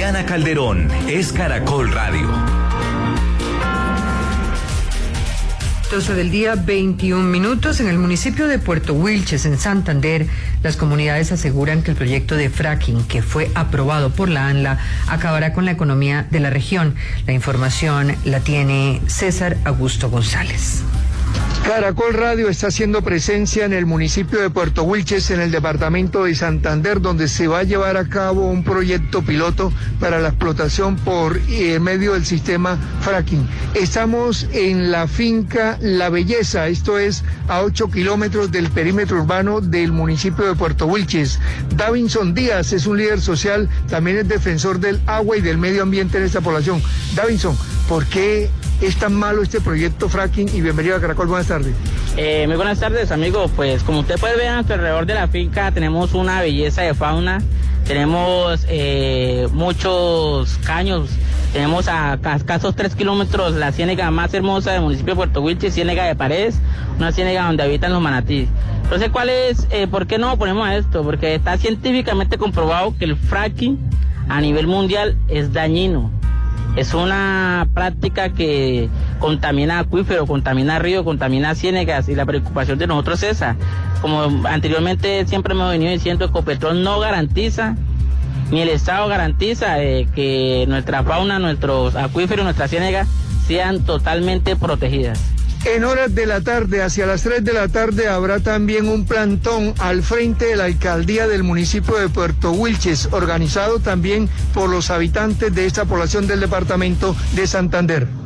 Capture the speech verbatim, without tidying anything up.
Diana Calderón, es Caracol Radio. doce del día, veintiún minutos. En el municipio de Puerto Wilches, en Santander, las comunidades aseguran que el proyecto de fracking, que fue aprobado por la ANLA, acabará con la economía de la región. La información la tiene César Augusto González. Caracol Radio está haciendo presencia en el municipio de Puerto Wilches, en el departamento de Santander, donde se va a llevar a cabo un proyecto piloto para la explotación por eh, medio del sistema fracking. Estamos en la finca La Belleza, esto es a ocho kilómetros del perímetro urbano del municipio de Puerto Wilches. Davinson Díaz es un líder social, también es defensor del agua y del medio ambiente en esta población. Davinson, ¿por qué es tan malo este proyecto fracking? Y bienvenido a Caracol, buenas tardes. Eh, muy buenas tardes, amigos. Pues como usted puede ver alrededor de la finca tenemos una belleza de fauna, tenemos eh, muchos caños, tenemos a escasos tres kilómetros la ciénaga más hermosa del municipio de Puerto Wilches, Ciénaga de Paredes, una ciénaga donde habitan los manatíes. Entonces, ¿cuál es, eh, por qué no ponemos a esto? Porque está científicamente comprobado que el fracking a nivel mundial es dañino. Es una práctica que contamina acuífero, contamina río, contamina ciénegas, y la preocupación de nosotros es esa. Como anteriormente siempre hemos venido diciendo, Ecopetrol no garantiza, ni el Estado garantiza eh, que nuestra fauna, nuestros acuíferos, nuestras ciénegas sean totalmente protegidas. En horas de la tarde, hacia las tres de la tarde, habrá también un plantón al frente de la alcaldía del municipio de Puerto Wilches, organizado también por los habitantes de esta población del departamento de Santander.